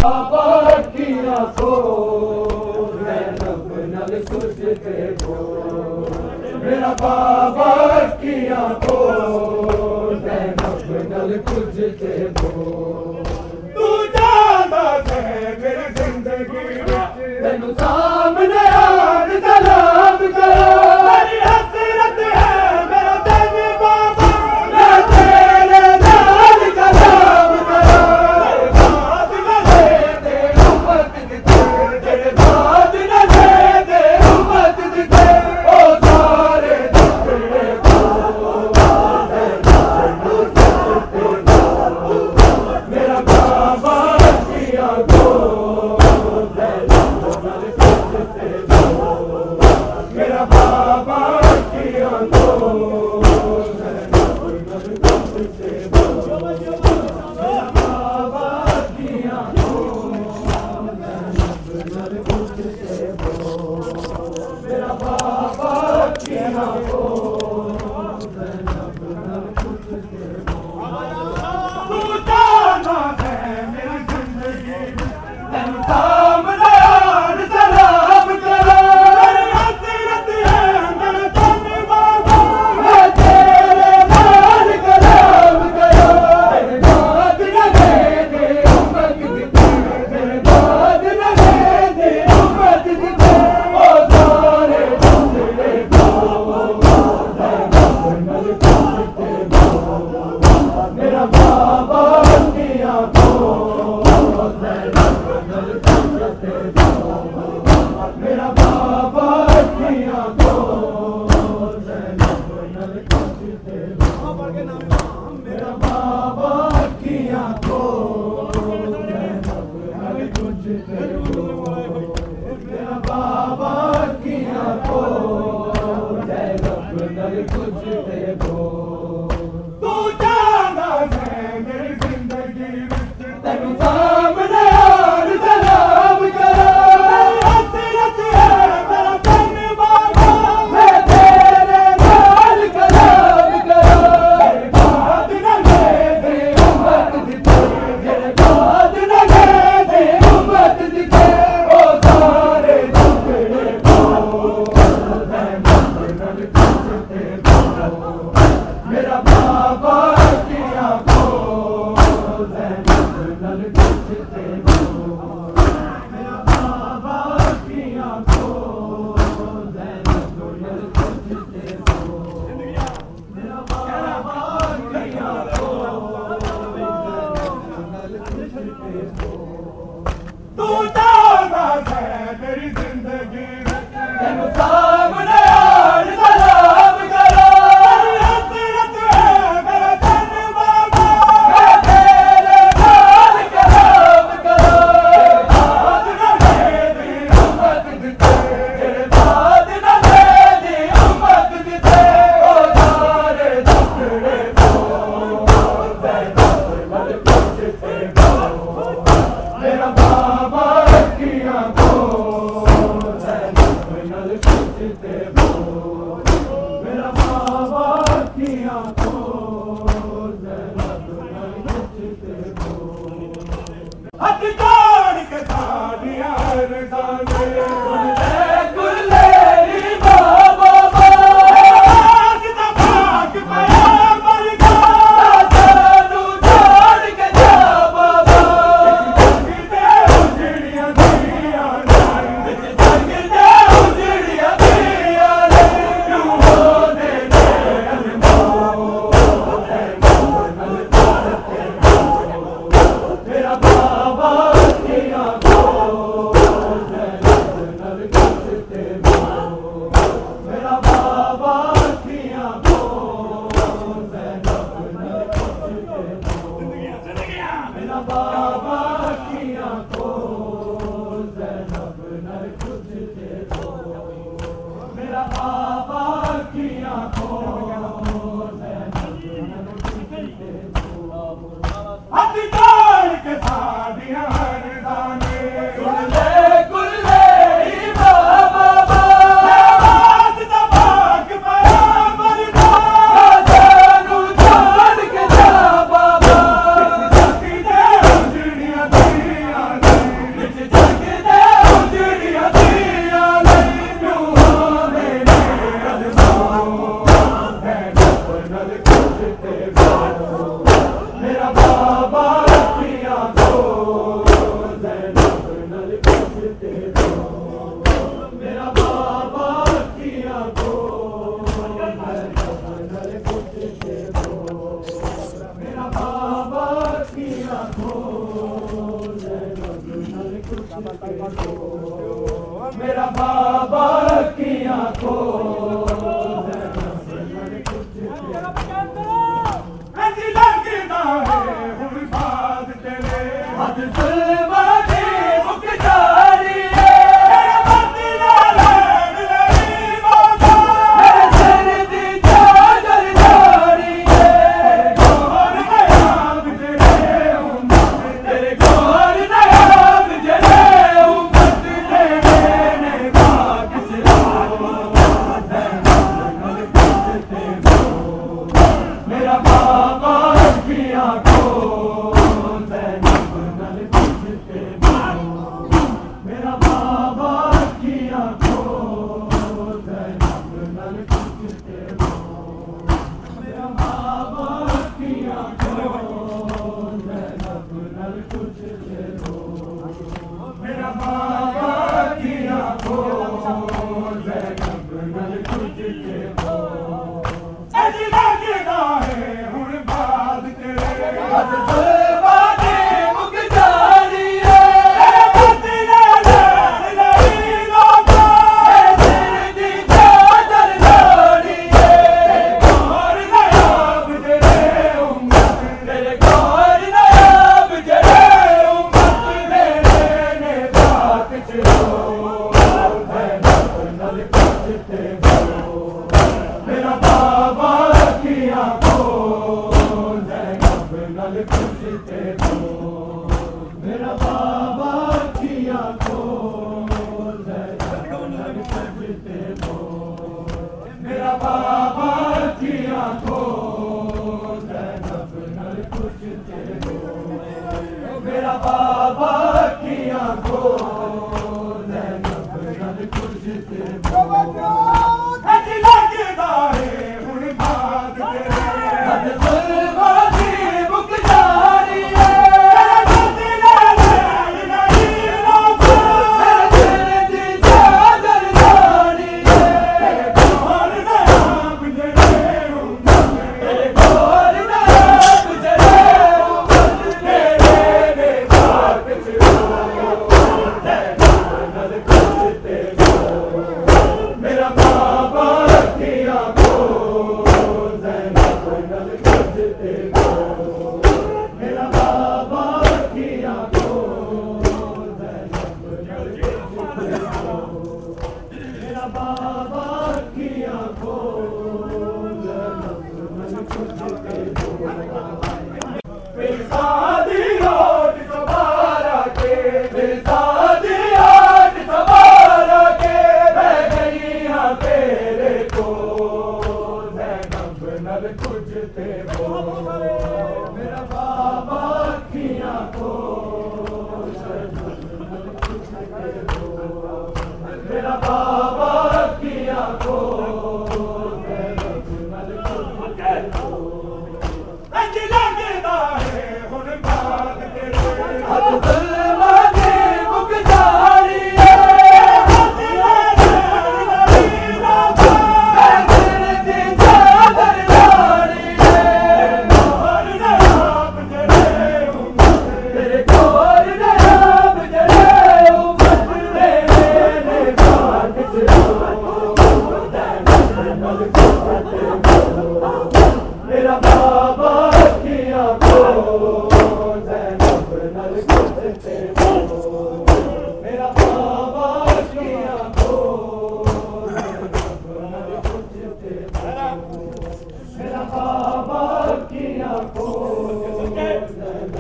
बाकियां को ज़ैनब नल तुझते हो मेरा बाबा किया को ज़ैनब नल तुझते हो तू जादा है मेरी जिंदगी तेनू सामने आन सलाम करो मेरी हसरत है मेरा दिल बाबा मैं तेरे नाल कलाम करो तेरे बाद न दे दे उम्मत दिखे ओ सारे टुकड़े को मेरा बाबा किया को मेरा बाबा किया को मेरा बाबा किया को तू जाना है मेरी जिंदगी तेनू सामने आन सलाम करो मेरी हसरत है मेरा दिल बाबा मैं तेरे नाल कलाम करो तेरे बाद न दे दे उम्मत दिखे तेरे बाद न दे दे उम्मत दिखे ओ सारे टुकड़े को मेरा बाबा किया को मेरा बाबा किया को मेरा बाबा किया को मेरा बाबा किया को तू जाना है मेरी जिंदगी तेनू सामने आन सलाम करो हसरत है मेरा दिल बाबा मैं तेरे नाल कलाम करो तेरे बाद न दे दे उम्मत दिखे तेरे बाद न दे दे उम्मत दिखे ओ सारे टुकड़े को मेरा बाबा किया को ज़ैनब नल तुझते हो मेरा बाबा किया को ज़ैनब नल तुझते हो मेरा बाबा किया को ज़ैनब नल तुझते हो तू जाना है मेरी जिंदगी तेनू सामने आन सलाम करो मेरी हसरत है मेरा दिल बाबा मैं तेरे नाल कलाम करो तेरे बाद न दे दे उम्मत दिखे तेरे बाद न दे दे उम्मत दिखे ओ सारे टुकड़े को मेरा बाबा किया को मेरा बाबा किया को हाथ जोड़ के सादिया रज़ाने कुल्ले बाबा भाग पाया मर गया सानू छोड़ के जा बाबा उजड़ियां दिया उजड़ियां दिया मेरा बाबा किया को मेरा बाबा की आंखों लगना है हुण बात तेरे हद जुल्मा दी मुक जारी है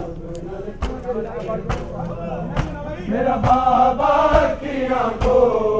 मेरा बाबा की आंखों